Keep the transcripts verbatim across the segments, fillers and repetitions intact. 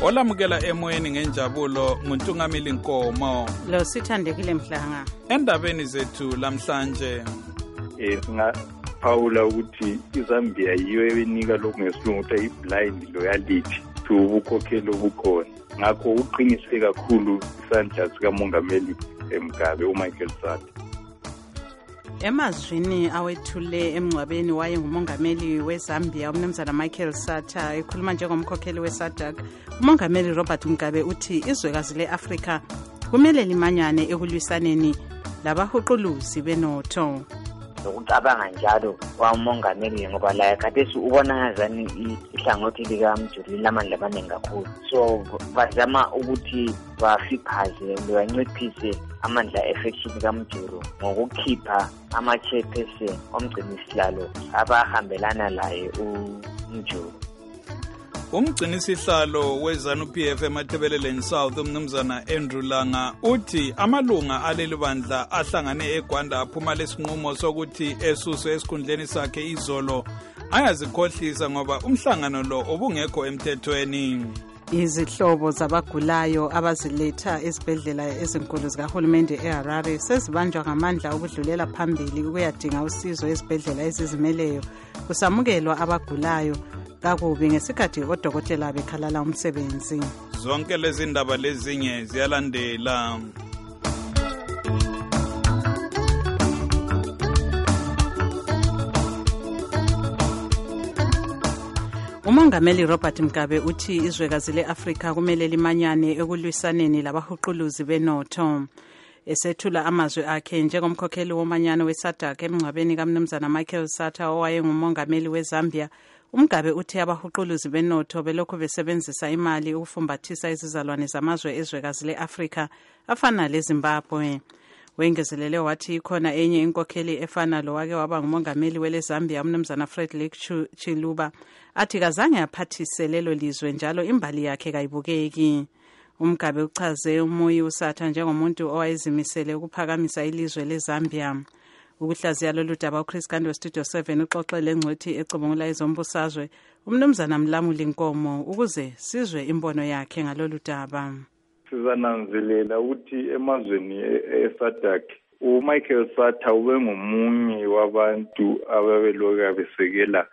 olamukela emoyeni ngenjabulo nguNtungamili Nkomo lo Sithandekile Mhlanga. Endabeni zethu lamhlanje eh singaphawula ukuthi iZambia yiyo ebenika lokhu ngesilungu ukuthi i-blind loyalty to ubukhokheli obukhona. Ngakho uqiniseke kakhulu isandla sikamongameli Mugabe uMichael Sata. Emazwini awethule emngcwabeni waye ngumongameli weZambia umnumzana Michael Sata ekhuluma njengomkhokheli weSADC. Umongameli Robert Mugabe uthi izwekazi leAfrika kumele limanyane ekulwisaneni labahuquluzi benotho. Ukucabanga njalo kwamongameli ngoba la khathesi ubona ngazani ihlangothi likaMjulu lamandla abaningi kakhulu, so bazama ukuthi bafikhaze banciphise amandla effection kaMjulu ngokukhipha ama-chairperson omgcinisihlalo abahambelana laye uMjulu. Umgcinisihlalo weZANU-P F eMathebeleleni South umnumzana Andrew Langa uthi amalunga aleli bandla ahlangane eGwanda aphuma lesinqumo sokuthi esuswe esikhundleni sakhe izolo ayazikhohlisa ngoba umhlangano lo obungekho emthethweni. Izihlobo zabagulayo abaziletha esibhedlela ezinkulu zikahulumende eHarare sezibanjwa ngamandla okudlulela phambili ukuyadinga usizo esibhedlela ezizimeleyo kusamukelwa abagulayo kakubi ngesikhathi odokotela bekhalala umsebenzi. Zonke lezi ndaba lezinye ziyalandela. Umongameli Robert Mugabe uthi izwekazi leAfrika kumele limanyane ekulwisaneni labahuquluzi benotho. Esethula amazwi akhe njengomkhokheli womanyano weSADC emngcwabeni kaMnumzana Michael Sata owaye ngumongameli weZambia, uMgabe uthi abahuquluzi benotho belokhu besebenzisa imali ukufumbathisa izizalwane zamazwe ezwekazi leAfrika afana leZimbabwe. Wengezelele wathi ikhona enye inkokheli efana lo wake waba ngumongameli weleZambia umnumzana Frederick Chiluba athi kazange aphathise lelo lizwe njalo imbali yakhe kayibukeki. uMgabe uchaze uMoyi uSatha njengomuntu owayezimisele ukuphakamisa ilizwe leZambia. Ukuhlaziya lolu daba uChris Kandi weStudio seven uxoxele ngcwethi ecubungula izombusazwe umnumzana Mlamuli Nkomo ukuze sizwe imbono yakhe ngalolu daba. Sizananzelela ukuthi emazweni eSADC uMichael Sata ube ngomunye wabantu ababeloka besekela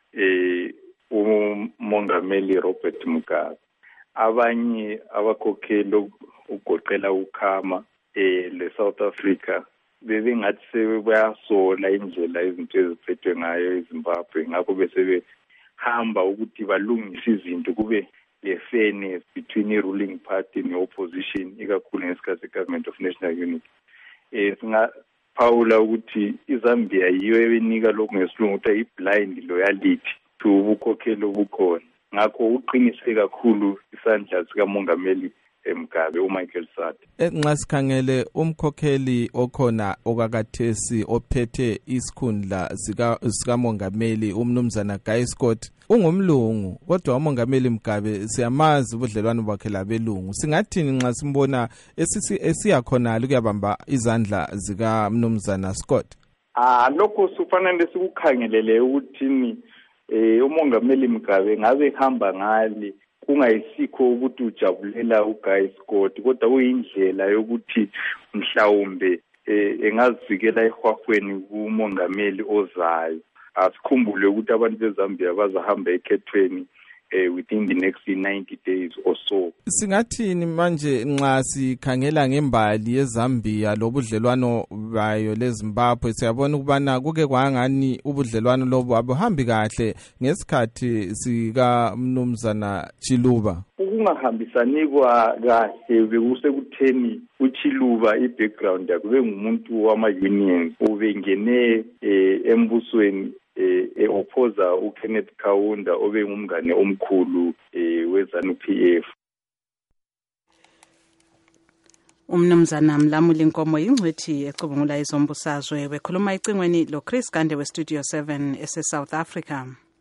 eh umongameli Robert Mugabe. Abanye abakhokheli ugoqela uKhama eh le South Africa bebengathi sebayasola indlela izinto eziphethwe ngayo eZimbabwe, ngakho bese behamba ukuthi balungise izinto kube le fairness between the ruling party ne opposition ikakhulu ngesikhathi government of national unity. Eh singaphawula ukuthi iZambia yiyo ebenika lokhu ngesilungu ukuthi i-blind loyalty to ubukhokheli obukhona. Ngakho uqiniseke kakhulu isandla sikamongameli Mugabe uMichael Sata. Nxa sikhangele umkhokheli okhona okakathesi ophethe isikhundla sika sikamongameli umnumzana Guy Scott ungumlungu, kodwa umongameli Mugabe siyamazi ubudlelwano bakhe labelungu. Singathini nxa simbona esisi esiyakhona ukuyabamba izandla zika mnumzana Scott? Ah lokho sufanele sikukhangelele ukuthi eh umongameli Mugabe ngabe hamba ngali kungayisikho ukuthi ujabulela uGuy Scott, kodwa kuyindlela yokuthi mhlawumbe engazivikela ehwahweni kumongameli ozayo. Asikhumbule ukuthi abantu beZambia bazahamba ekhethweni within the next ninety days or so. Singathini manje nxa sikhangela ngembali yeZambia lobudlelwano bayo leZimbabwe? Siyabona ukubana kuke kwangani ubudlelwano lobo abuhambi kahle ngesikhathi sika mnumzana Chiluba. Ukungahambisani kwa kahle bekusekutheni uChiluba ibackground yakhe bengumuntu wama-unions obengene embusweni e-opposa uKenneth Kaunda obengumngane omkhulu weZANU-P F. Umnumzana Mlamuli Nkomo ingcwethi ecubungula izombusazwe bekhuluma icingweni lo Chris Kandi weStudio seven ese South Africa.